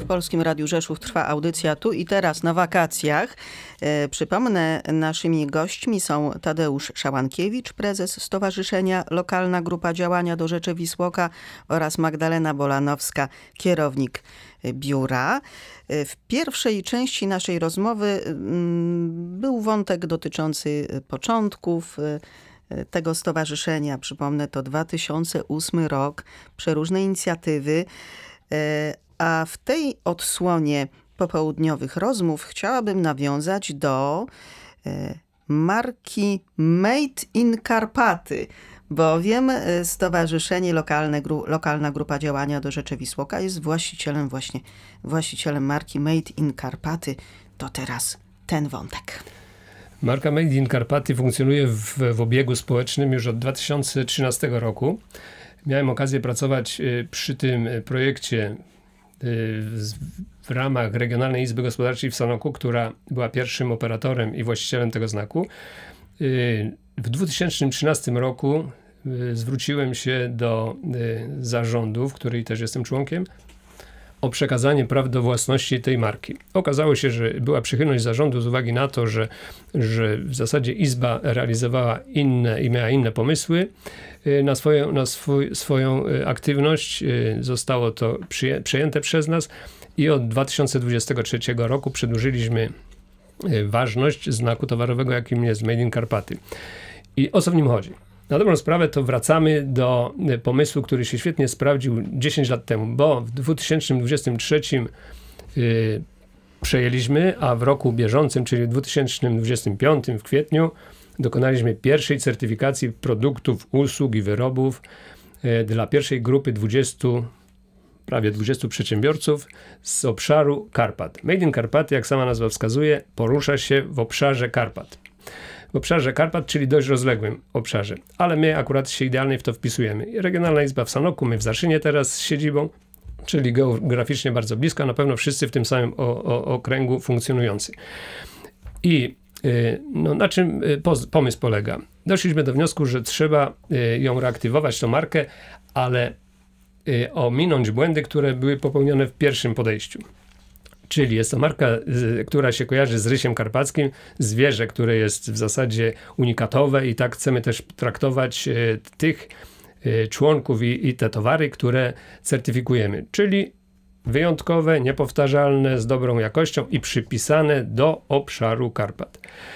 W Polskim Radiu Rzeszów trwa audycja Tu i Teraz na wakacjach. Przypomnę, naszymi gośćmi są Tadeusz Szałankiewicz, prezes Stowarzyszenia Lokalna Grupa Działania do Rzeczy Wisłoka oraz Magdalena Bolanowska, kierownik biura. W pierwszej części naszej rozmowy był wątek dotyczący początków tego stowarzyszenia. Przypomnę, to 2008 rok, przeróżne inicjatywy. A w tej odsłonie popołudniowych rozmów chciałabym nawiązać do marki Made in Karpaty, bowiem Stowarzyszenie Lokalna Grupa Działania do Rzeczy Wisłoka jest właścicielem marki Made in Karpaty. To teraz ten wątek. Marka Made in Karpaty funkcjonuje w obiegu społecznym już od 2013 roku. Miałem okazję pracować przy tym projekcie w ramach Regionalnej Izby Gospodarczej w Sanoku, która była pierwszym operatorem i właścicielem tego znaku. W 2013 roku zwróciłem się do zarządu, w której też jestem członkiem, o przekazanie praw do własności tej marki. Okazało się, że była przychylność zarządu z uwagi na to, że w zasadzie Izba realizowała inne i miała inne pomysły na swoją aktywność. Zostało to przejęte przez nas i od 2023 roku przedłużyliśmy ważność znaku towarowego, jakim jest Made in Karpaty. I o co w nim chodzi? Na dobrą sprawę to wracamy do pomysłu, który się świetnie sprawdził 10 lat temu, bo w 2023 przejęliśmy, a w roku bieżącym, czyli w 2025 w kwietniu, dokonaliśmy pierwszej certyfikacji produktów, usług i wyrobów dla pierwszej grupy prawie 20 przedsiębiorców z obszaru Karpat. Made in Karpaty, jak sama nazwa wskazuje, porusza się w obszarze Karpat. W obszarze Karpat, czyli dość rozległym obszarze. Ale my akurat się idealnie w to wpisujemy. Regionalna Izba w Sanoku, my w Zarszynie teraz z siedzibą, czyli geograficznie bardzo blisko, na pewno wszyscy w tym samym okręgu funkcjonujący. I na czym pomysł polega? Doszliśmy do wniosku, że trzeba ją reaktywować, tą markę, ale ominąć błędy, które były popełnione w pierwszym podejściu. Czyli jest to marka, która się kojarzy z rysiem karpackim, zwierzę, które jest w zasadzie unikatowe i tak chcemy też traktować tych członków i te towary, które certyfikujemy. Czyli wyjątkowe, niepowtarzalne, z dobrą jakością i przypisane do obszaru Karpat.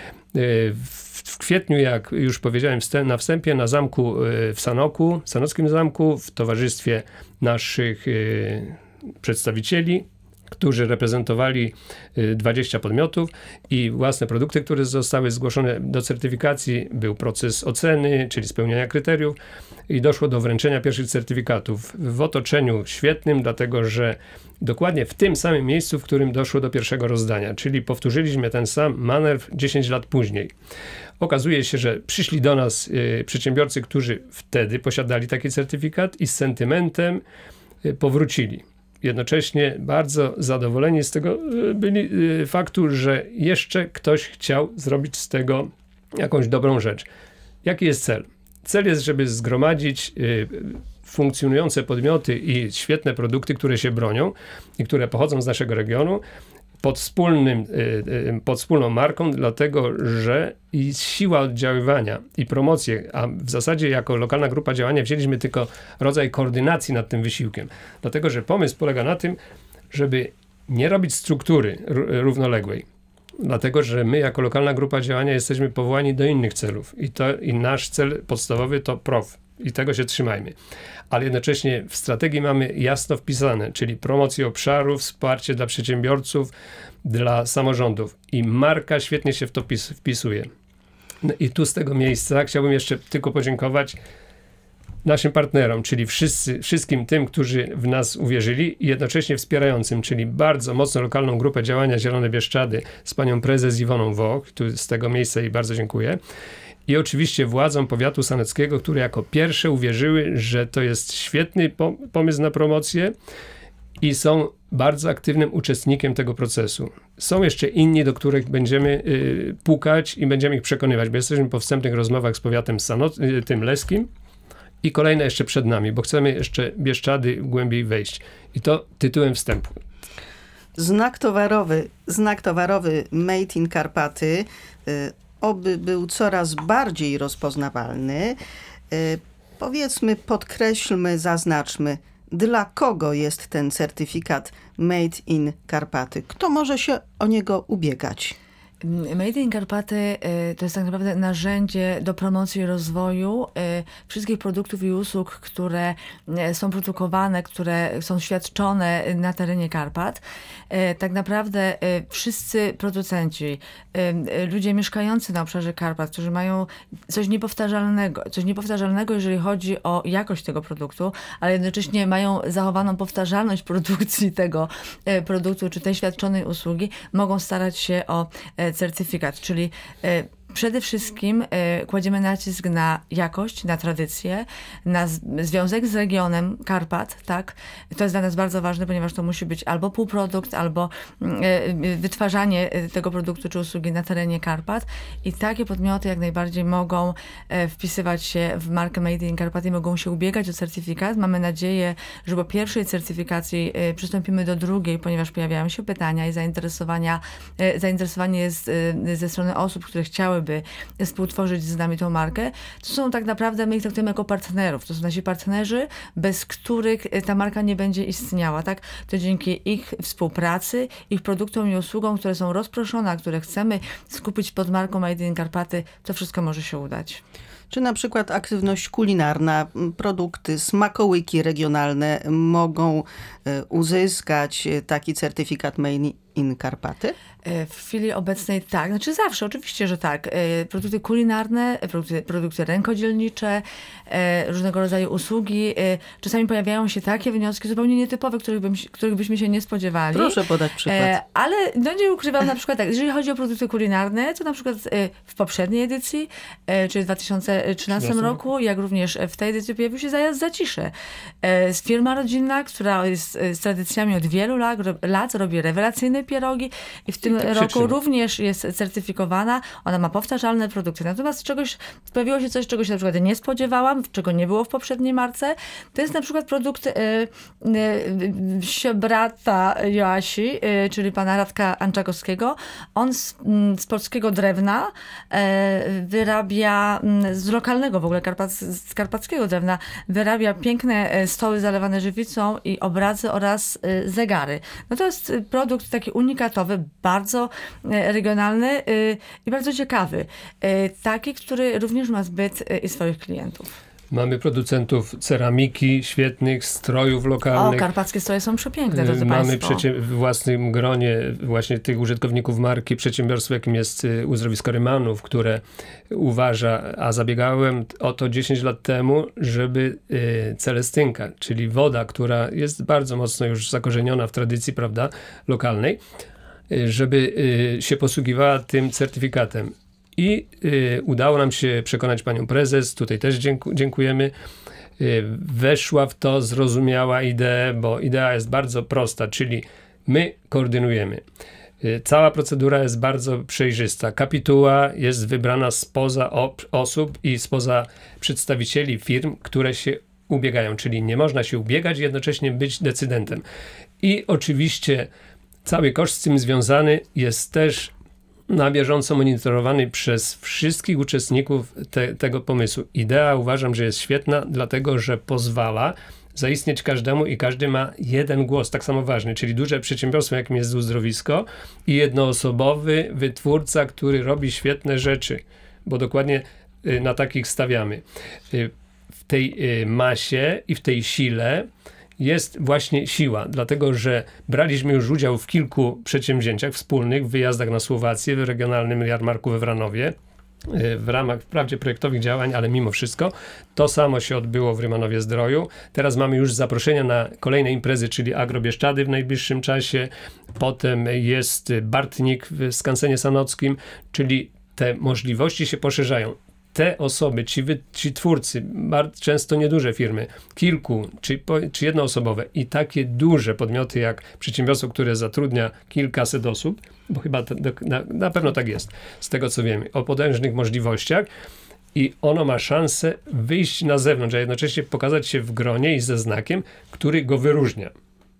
W kwietniu, jak już powiedziałem na wstępie, na zamku w Sanoku, w Sanockim Zamku, w towarzystwie naszych przedstawicieli, którzy reprezentowali 20 podmiotów i własne produkty, które zostały zgłoszone do certyfikacji. Był proces oceny, czyli spełniania kryteriów i doszło do wręczenia pierwszych certyfikatów w otoczeniu świetnym, dlatego że dokładnie w tym samym miejscu, w którym doszło do pierwszego rozdania, czyli powtórzyliśmy ten sam manewr 10 lat później. Okazuje się, że przyszli do nas przedsiębiorcy, którzy wtedy posiadali taki certyfikat i z sentymentem powrócili. Jednocześnie bardzo zadowoleni z tego byli faktu, że jeszcze ktoś chciał zrobić z tego jakąś dobrą rzecz. Jaki jest cel? Cel jest, żeby zgromadzić funkcjonujące podmioty i świetne produkty, które się bronią i które pochodzą z naszego regionu pod wspólną marką, dlatego że i siła oddziaływania i promocje, a w zasadzie jako lokalna grupa działania wzięliśmy tylko rodzaj koordynacji nad tym wysiłkiem. Dlatego, że pomysł polega na tym, żeby nie robić struktury równoległej. Dlatego, że my jako lokalna grupa działania jesteśmy powołani do innych celów i nasz cel podstawowy to PROW. I tego się trzymajmy. Ale jednocześnie w strategii mamy jasno wpisane, czyli promocję obszaru, wsparcie dla przedsiębiorców, dla samorządów. I marka świetnie się w to wpisuje. No i tu z tego miejsca chciałbym jeszcze tylko podziękować naszym partnerom, czyli wszystkim tym, którzy w nas uwierzyli i jednocześnie wspierającym, czyli bardzo mocno lokalną grupę działania Zielone Bieszczady z panią prezes Iwoną Woch, tu z tego miejsca jej bardzo dziękuję. I oczywiście władzom powiatu sanockiego, które jako pierwsze uwierzyły, że to jest świetny pomysł na promocję i są bardzo aktywnym uczestnikiem tego procesu. Są jeszcze inni, do których będziemy pukać i będziemy ich przekonywać, bo jesteśmy po wstępnych rozmowach z powiatem tym leskim i kolejne jeszcze przed nami, bo chcemy jeszcze Bieszczady głębiej wejść. I to tytułem wstępu. Znak towarowy Made in Karpaty, oby był coraz bardziej rozpoznawalny. Powiedzmy, podkreślmy, zaznaczmy, dla kogo jest ten certyfikat Made in Karpaty? Kto może się o niego ubiegać? Made in Karpaty to jest tak naprawdę narzędzie do promocji i rozwoju wszystkich produktów i usług, które są produkowane, które są świadczone na terenie Karpat. Tak naprawdę wszyscy producenci, ludzie mieszkający na obszarze Karpat, którzy mają coś niepowtarzalnego, jeżeli chodzi o jakość tego produktu, ale jednocześnie mają zachowaną powtarzalność produkcji tego produktu czy tej świadczonej usługi, mogą starać się o certyfikat, czyli przede wszystkim kładziemy nacisk na jakość, na tradycję, na związek z regionem Karpat, tak? To jest dla nas bardzo ważne, ponieważ to musi być albo półprodukt, albo wytwarzanie tego produktu czy usługi na terenie Karpat i takie podmioty jak najbardziej mogą wpisywać się w markę Made in Karpaty i mogą się ubiegać o certyfikat. Mamy nadzieję, że po pierwszej certyfikacji przystąpimy do drugiej, ponieważ pojawiają się pytania i zainteresowanie jest ze strony osób, które chciałyby współtworzyć z nami tą markę. To są tak naprawdę, my ich traktujemy jako partnerów. To są nasi partnerzy, bez których ta marka nie będzie istniała. Tak? To dzięki ich współpracy, ich produktom i usługom, które są rozproszone, a które chcemy skupić pod marką Made in Karpaty, to wszystko może się udać. Czy na przykład aktywność kulinarna, produkty, smakołyki regionalne mogą uzyskać taki certyfikat Made in Karpaty? W chwili obecnej tak, znaczy zawsze, oczywiście, że tak. Produkty kulinarne, produkty rękodzielnicze, różnego rodzaju usługi. Czasami pojawiają się takie wnioski zupełnie nietypowe, których byśmy się nie spodziewali. Proszę podać przykład. Ale no nie ukrywam na przykład tak, jeżeli chodzi o produkty kulinarne, to na przykład w poprzedniej edycji, czyli w 2013 roku, jak również w tej edycji pojawił się Zajazd Zacisze. Firma rodzinna, która jest z tradycjami od wielu lat, robi rewelacyjne pierogi i w tym roku również jest certyfikowana. Ona ma powtarzalne produkty. Natomiast pojawiło się coś, czego się na przykład nie spodziewałam, czego nie było w poprzedniej marce. To jest na przykład produkt brata Joasi, czyli pana Radka Anczakowskiego. On z polskiego drewna wyrabia, z lokalnego w ogóle z karpackiego drewna, wyrabia piękne stoły zalewane żywicą i obrazy oraz zegary. No to jest produkt taki unikatowy, bardzo regionalny i bardzo ciekawy. Taki, który również ma zbyt i swoich klientów. Mamy producentów ceramiki, świetnych strojów lokalnych. Karpackie stroje są przepiękne, drodzy Mamy państwo. w własnym gronie właśnie tych użytkowników marki przedsiębiorstwo, jakim jest Uzdrowisko Rymanów, które uważa, a zabiegałem o to 10 lat temu, żeby celestynka, czyli woda, która jest bardzo mocno już zakorzeniona w tradycji, prawda, lokalnej, żeby się posługiwała tym certyfikatem. I udało nam się przekonać panią prezes, tutaj też dziękujemy. Weszła w to, zrozumiała ideę, bo idea jest bardzo prosta, czyli my koordynujemy. Cała procedura jest bardzo przejrzysta. Kapituła jest wybrana spoza osób i spoza przedstawicieli firm, które się ubiegają, czyli nie można się ubiegać i jednocześnie być decydentem. I oczywiście cały koszt z tym związany jest też na bieżąco monitorowany przez wszystkich uczestników tego pomysłu. Idea uważam, że jest świetna, dlatego że pozwala zaistnieć każdemu i każdy ma jeden głos, tak samo ważny, czyli duże przedsiębiorstwo, jakim jest Uzdrowisko i jednoosobowy wytwórca, który robi świetne rzeczy, bo dokładnie na takich stawiamy. W tej masie i w tej sile jest właśnie siła, dlatego że braliśmy już udział w kilku przedsięwzięciach wspólnych, w wyjazdach na Słowację, w regionalnym jarmarku we Wranowie, w ramach wprawdzie projektowych działań, ale mimo wszystko. To samo się odbyło w Rymanowie Zdroju. Teraz mamy już zaproszenia na kolejne imprezy, czyli Agro Bieszczady w najbliższym czasie. Potem jest Bartnik w Skansenie Sanockim, czyli te możliwości się poszerzają. Te osoby, ci twórcy, bardzo często nieduże firmy, kilku czy jednoosobowe i takie duże podmioty jak przedsiębiorstwo, które zatrudnia kilkaset osób, bo chyba na pewno tak jest, z tego co wiemy, o potężnych możliwościach i ono ma szansę wyjść na zewnątrz, a jednocześnie pokazać się w gronie i ze znakiem, który go wyróżnia.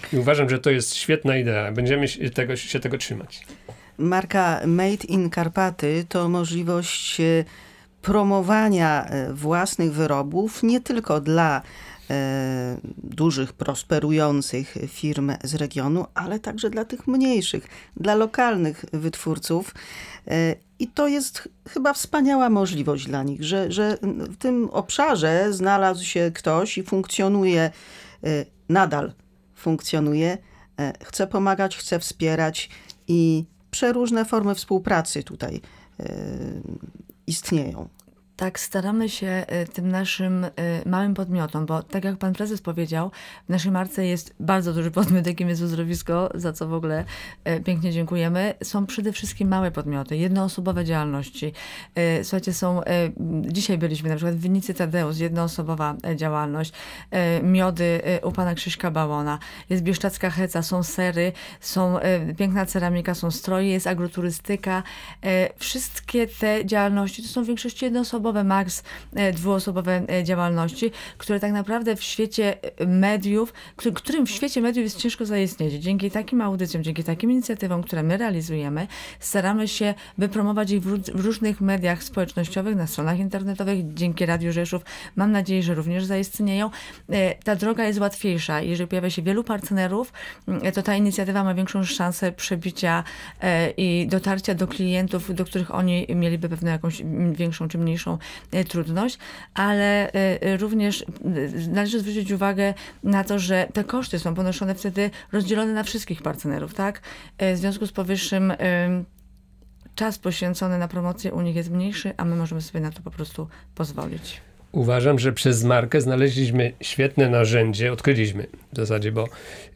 I uważam, że to jest świetna idea. Będziemy się tego trzymać. Marka Made in Karpaty to możliwość promowania własnych wyrobów nie tylko dla dużych, prosperujących firm z regionu, ale także dla tych mniejszych, dla lokalnych wytwórców. I to jest chyba wspaniała możliwość dla nich, że w tym obszarze znalazł się ktoś i funkcjonuje, nadal funkcjonuje, chce pomagać, chce wspierać i przeróżne formy współpracy tutaj istnieją. Tak, staramy się tym naszym małym podmiotom, bo tak jak pan prezes powiedział, w naszej marce jest bardzo duży podmiot, jakim jest uzdrowisko, za co w ogóle pięknie dziękujemy. Są przede wszystkim małe podmioty, jednoosobowe działalności. Słuchajcie, dzisiaj byliśmy na przykład w Winnicy Tadeusz, jednoosobowa działalność, miody u pana Krzyśka Bałona, jest bieszczadzka heca, są sery, są piękna ceramika, są stroje, jest agroturystyka. Wszystkie te działalności to są w większości jednoosobowe, maks dwuosobowe działalności, które tak naprawdę w świecie mediów, którym w świecie mediów jest ciężko zaistnieć. Dzięki takim audycjom, dzięki takim inicjatywom, które my realizujemy, staramy się wypromować ich w różnych mediach społecznościowych, na stronach internetowych, dzięki Radiu Rzeszów. Mam nadzieję, że również zaistnieją. Ta droga jest łatwiejsza. Jeżeli pojawia się wielu partnerów, to ta inicjatywa ma większą szansę przebicia i dotarcia do klientów, do których oni mieliby pewną jakąś większą czy mniejszą trudność, ale również należy zwrócić uwagę na to, że te koszty są ponoszone wtedy rozdzielone na wszystkich partnerów, tak? W związku z powyższym czas poświęcony na promocję u nich jest mniejszy, a my możemy sobie na to po prostu pozwolić. Uważam, że przez markę znaleźliśmy świetne narzędzie, odkryliśmy w zasadzie, bo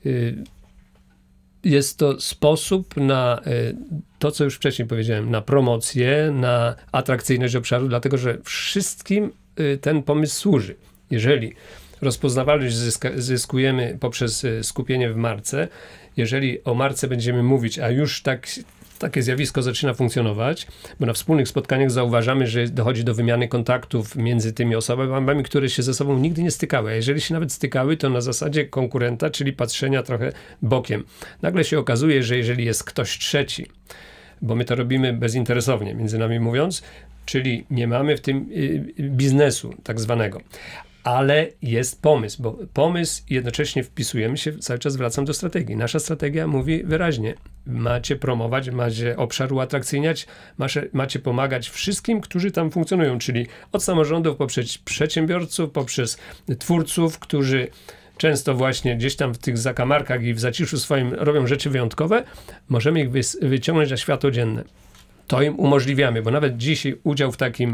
jest to sposób na to, co już wcześniej powiedziałem, na promocję, na atrakcyjność obszaru, dlatego że wszystkim ten pomysł służy. Jeżeli rozpoznawalność zyskujemy poprzez skupienie w marce, jeżeli o marce będziemy mówić, a już takie zjawisko zaczyna funkcjonować, bo na wspólnych spotkaniach zauważamy, że dochodzi do wymiany kontaktów między tymi osobami, które się ze sobą nigdy nie stykały. A jeżeli się nawet stykały, to na zasadzie konkurenta, czyli patrzenia trochę bokiem. Nagle się okazuje, że jeżeli jest ktoś trzeci, bo my to robimy bezinteresownie, między nami mówiąc, czyli nie mamy w tym biznesu tak zwanego. Ale jest pomysł, bo pomysł jednocześnie wpisujemy się, cały czas wracam do strategii. Nasza strategia mówi wyraźnie, macie promować, macie obszar uatrakcyjniać, macie pomagać wszystkim, którzy tam funkcjonują, czyli od samorządów poprzez przedsiębiorców, poprzez twórców, którzy często właśnie gdzieś tam w tych zakamarkach i w zaciszu swoim robią rzeczy wyjątkowe, możemy ich wyciągnąć na światło dzienne. To im umożliwiamy, bo nawet dzisiaj udział w takim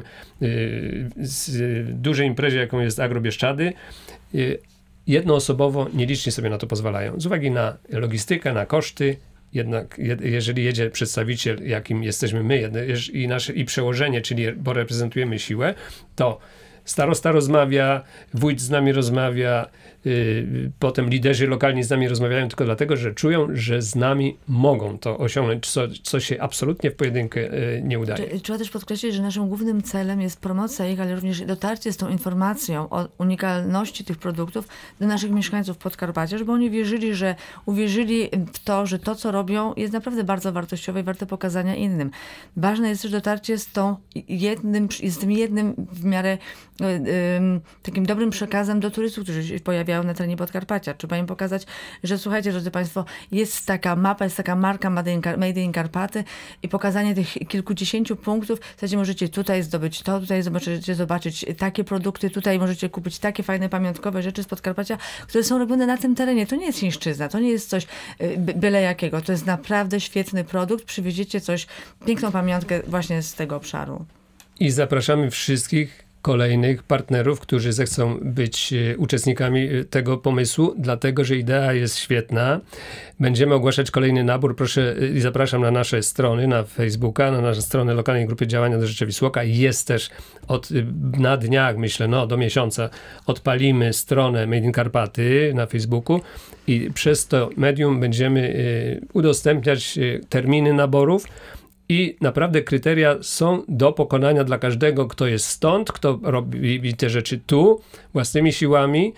dużej imprezie, jaką jest Agro Bieszczady, jednoosobowo nielicznie sobie na to pozwalają. Z uwagi na logistykę, na koszty, jednak jeżeli jedzie przedstawiciel, jakim jesteśmy my i przełożenie, czyli bo reprezentujemy siłę, to starosta rozmawia, wójt z nami rozmawia, potem liderzy lokalni z nami rozmawiają tylko dlatego, że czują, że z nami mogą to osiągnąć, co się absolutnie w pojedynkę nie udaje. Trzeba też podkreślić, że naszym głównym celem jest promocja ich, ale również dotarcie z tą informacją o unikalności tych produktów do naszych mieszkańców Podkarpacia, żeby oni uwierzyli w to, że to, co robią, jest naprawdę bardzo wartościowe i warte pokazania innym. Ważne jest też dotarcie z tym jednym w miarę takim dobrym przekazem do turystów, którzy się pojawiają na terenie Podkarpacia. Trzeba im pokazać, że słuchajcie, drodzy Państwo, jest taka mapa, jest taka marka Made in Karpaty i pokazanie tych kilkudziesięciu punktów. W zasadzie możecie tutaj zdobyć to, tutaj możecie zobaczyć takie produkty, tutaj możecie kupić takie fajne pamiątkowe rzeczy z Podkarpacia, które są robione na tym terenie. To nie jest chińszczyzna, to nie jest coś byle jakiego. To jest naprawdę świetny produkt. Przywieziecie piękną pamiątkę właśnie z tego obszaru. I zapraszamy wszystkich kolejnych partnerów, którzy zechcą być uczestnikami tego pomysłu, dlatego, że idea jest świetna. Będziemy ogłaszać kolejny nabór. Proszę i zapraszam na nasze strony, na Facebooka, na nasze strony Lokalnej Grupy Działania do Rzeczy Wisłoka. Jest też na dniach, myślę, do miesiąca odpalimy stronę Made in Karpaty na Facebooku i przez to medium będziemy udostępniać terminy naborów. I naprawdę kryteria są do pokonania dla każdego, kto jest stąd, kto robi te rzeczy tu, własnymi siłami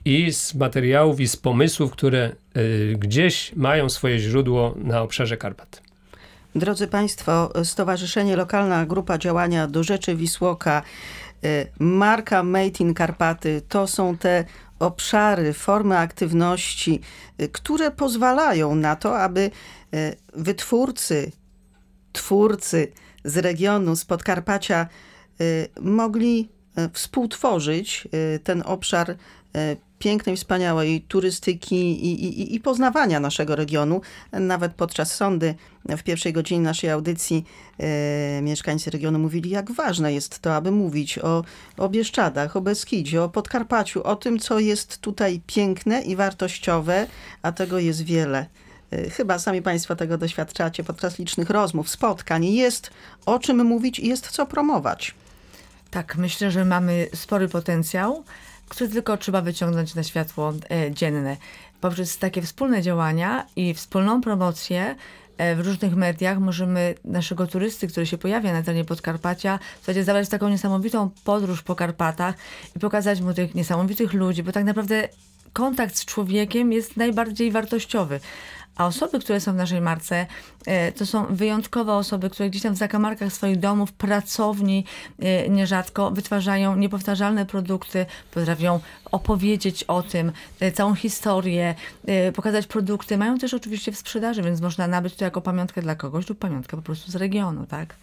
i z materiałów, i z pomysłów, które gdzieś mają swoje źródło na obszarze Karpat. Drodzy Państwo, Stowarzyszenie Lokalna Grupa Działania Do Rzeczy Wisłoka, marka Made in Karpaty, to są te obszary, formy aktywności, które pozwalają na to, aby wytwórcy, twórcy z regionu, z Podkarpacia mogli współtworzyć ten obszar pięknej, wspaniałej turystyki i poznawania naszego regionu. Nawet podczas sondy w pierwszej godzinie naszej audycji mieszkańcy regionu mówili, jak ważne jest to, aby mówić o Bieszczadach, o Beskidzie, o Podkarpaciu, o tym, co jest tutaj piękne i wartościowe, a tego jest wiele. Chyba sami Państwo tego doświadczacie podczas licznych rozmów, spotkań. Jest o czym mówić i jest co promować. Tak, myślę, że mamy spory potencjał, który tylko trzeba wyciągnąć na światło dzienne. Poprzez takie wspólne działania i wspólną promocję w różnych mediach możemy naszego turysty, który się pojawia na terenie Podkarpacia, zabrać taką niesamowitą podróż po Karpatach i pokazać mu tych niesamowitych ludzi, bo tak naprawdę kontakt z człowiekiem jest najbardziej wartościowy. A osoby, które są w naszej marce, to są wyjątkowe osoby, które gdzieś tam w zakamarkach swoich domów, pracowni nierzadko wytwarzają niepowtarzalne produkty, potrafią opowiedzieć o tym, całą historię, pokazać produkty. Mają też oczywiście w sprzedaży, więc można nabyć to jako pamiątkę dla kogoś lub pamiątkę po prostu z regionu, tak?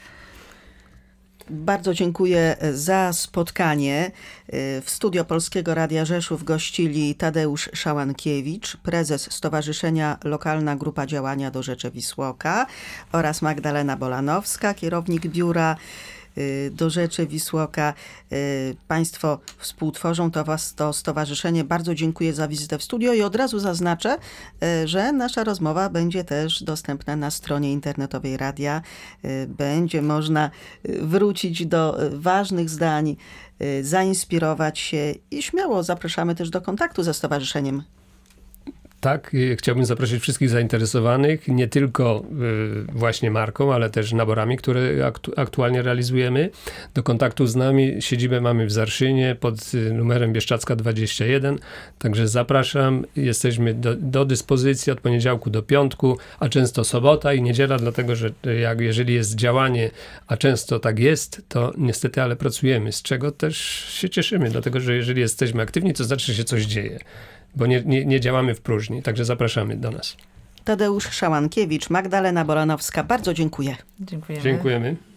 Bardzo dziękuję za spotkanie. W studio Polskiego Radia Rzeszów gościli Tadeusz Szałankiewicz, prezes Stowarzyszenia Lokalna Grupa Działania Do Rzeczy Wisłoka oraz Magdalena Bolanowska, kierownik biura Do Rzeczy Wisłoka. Państwo współtworzą to stowarzyszenie. Bardzo dziękuję za wizytę w studio i od razu zaznaczę, że nasza rozmowa będzie też dostępna na stronie internetowej radia. Będzie można wrócić do ważnych zdań, zainspirować się i śmiało zapraszamy też do kontaktu ze stowarzyszeniem. Tak, chciałbym zaprosić wszystkich zainteresowanych, nie tylko właśnie marką, ale też naborami, które aktualnie realizujemy. Do kontaktu z nami siedzibę mamy w Zarszynie pod numerem Bieszczadzka 21, także zapraszam. Jesteśmy do dyspozycji od poniedziałku do piątku, a często sobota i niedziela, dlatego że jeżeli jest działanie, a często tak jest, to niestety, ale pracujemy, z czego też się cieszymy, dlatego że jeżeli jesteśmy aktywni, to znaczy, że się coś dzieje. Bo nie działamy w próżni, także zapraszamy do nas. Tadeusz Szałankiewicz, Magdalena Bolanowska, bardzo dziękuję. Dziękujemy. Dziękujemy.